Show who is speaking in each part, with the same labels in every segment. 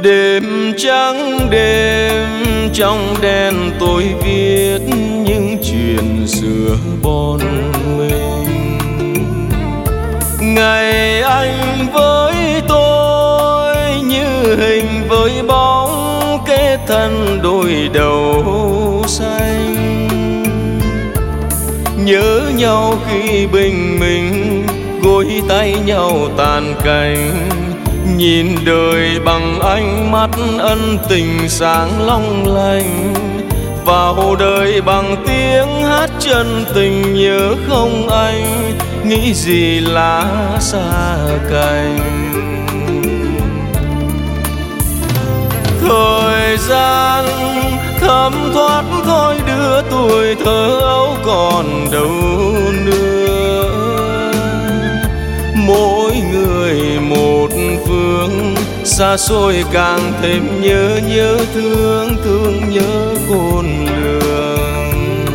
Speaker 1: Đêm trắng đêm trong đen tôi viết những chuyện xưa bon mình. Ngày anh với tôi như hình với bóng, kết thân đôi đầu xanh. Nhớ nhau khi bình minh, gối tay nhau tàn cành. Nhìn đời bằng ánh mắt ân tình sáng long lanh. Vào đời bằng tiếng hát chân tình nhớ không anh, nghĩ gì lá xa cành. Thời gian thấm thoát thôi đưa tuổi thơ ấu còn đâu nữa. Mỗi người một phương, xa xôi càng thêm nhớ thương, thương nhớ khôn lường.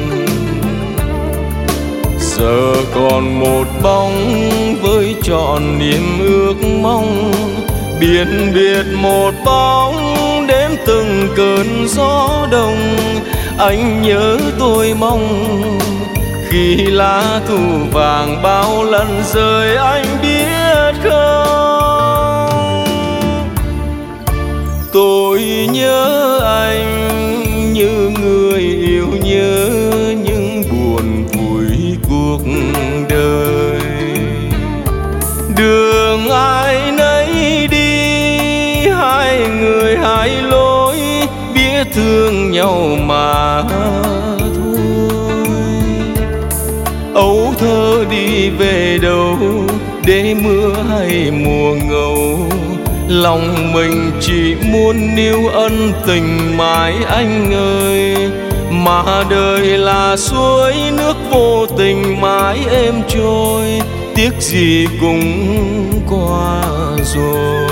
Speaker 1: Giờ còn một bóng với trọn niềm ước mong, biển biệt một bóng đếm từng cơn gió đông. Anh nhớ tôi mong khi lá thu vàng bao lần rơi, anh biết không? Tôi nhớ anh như người yêu nhớ những buồn vui cuộc đời. Đường ai nấy đi, hai người hai lối, biết thương nhau mà ấu thơ đi về đâu, để mưa hay mùa ngâu. Lòng mình chỉ muốn níu ân tình mãi anh ơi. Mà đời là suối nước vô tình mãi êm trôi, tiếc gì cũng qua rồi.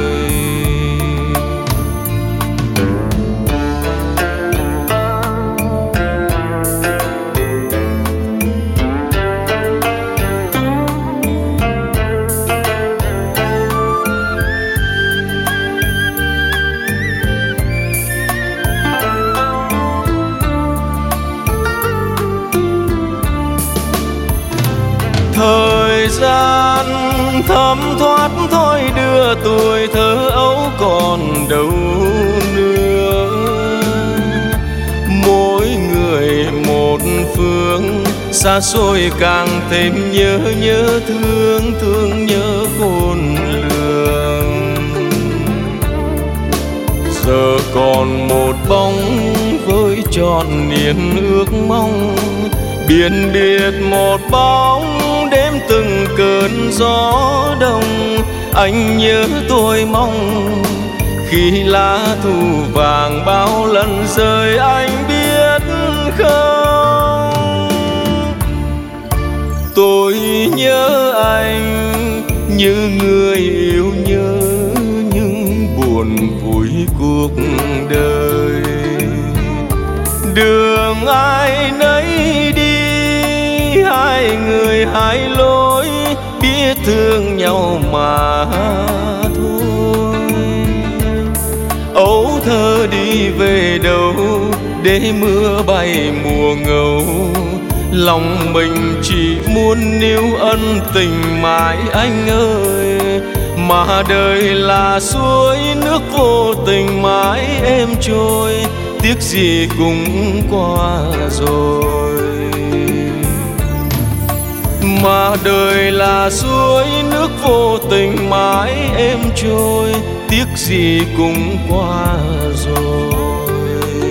Speaker 1: Thời gian thấm thoát thôi đưa tuổi thơ ấu còn đâu nữa. Mỗi người một phương, xa xôi càng thêm nhớ thương, thương nhớ khôn lường. Giờ còn một bóng với trọn niềm ước mong, biển biệt một bóng đếm từng cơn gió đông. Anh nhớ tôi mong khi lá thu vàng bao lần rơi, anh biết không? Tôi nhớ anh như người yêu nhớ những buồn vui cuộc đời. Đường ai nấy đi, hai người hai lối, biết thương nhau mà thôi. Ấu thơ đi về đâu, để mưa bay mùa ngâu. Lòng mình chỉ muốn níu ân tình mãi anh ơi. Mà đời là suối nước vô tình mãi êm trôi, tiếc gì cũng qua rồi. Mà đời là suối nước vô tình mãi êm trôi, tiếc gì cũng qua rồi.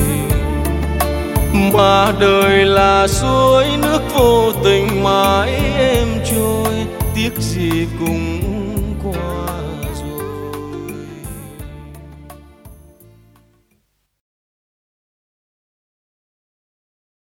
Speaker 1: Mà đời là suối nước vô tình mãi êm trôi, tiếc gì cũng